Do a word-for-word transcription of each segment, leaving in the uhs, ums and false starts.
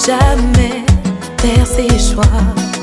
jamais taire ses choix.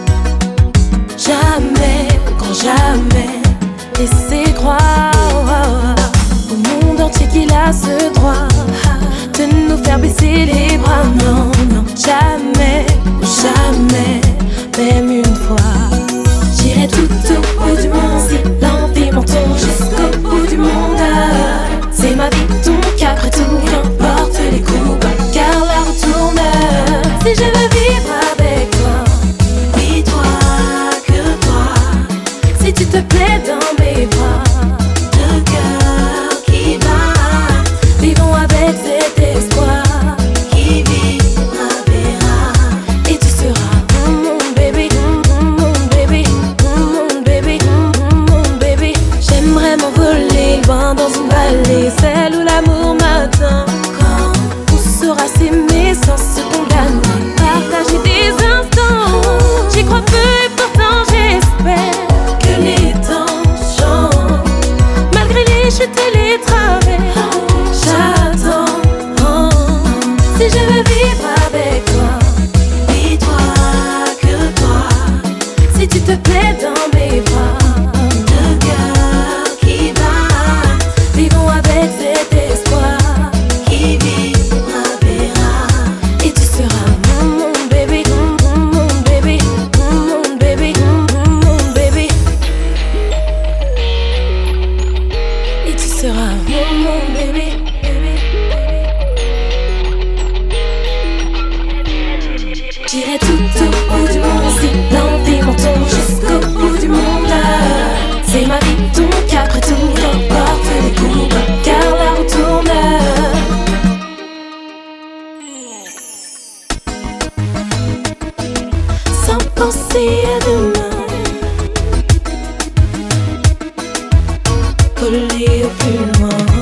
Jamais, grand jamais, laisser croire au monde entier qu'il a ce droit de nous faire baisser les bras. Non, non, jamais, jamais, même une fois. J'irai tout au bout du monde si l'envie m'en tombe, jusqu'au bout du monde. C'est ma vie donc après tout, qu'importe les coups, car la retourne. Si je veux vivre avec toi, oui toi, que toi. Si tu te plais dans mes bras, le cœur qui bat, vivons avec cet espoir. Qui vivra verra, et tu seras mon bébé, mon bébé, mon bébé, mon bébé. J'aimerais m'envoler loin dans une vallée, celle où l'amour m'attend. Quand on saura s'aimer sans se condamner, partager des instants. J'y crois peu et pourtant j'espère que les temps changent. Malgré les chutes et les travers, j'attends. Si je veux vivre avec toi, dis-toi que toi. Si tu te plais dans mes bras, le cœur qui bat, vivons avec cet espoir. Qui vivra verra, et tu seras mon, mon bébé, mon, mon bébé, mon bébé, mon bébé. Et tu seras mon, mon bébé, bébé. J'irai tout au bout du monde si l'envie m'en tombe, jusqu'au bout du monde. C'est ma vie donc après tout, qu'importe les coups, car la route tourne. Sans penser à demain, collé au plus loin.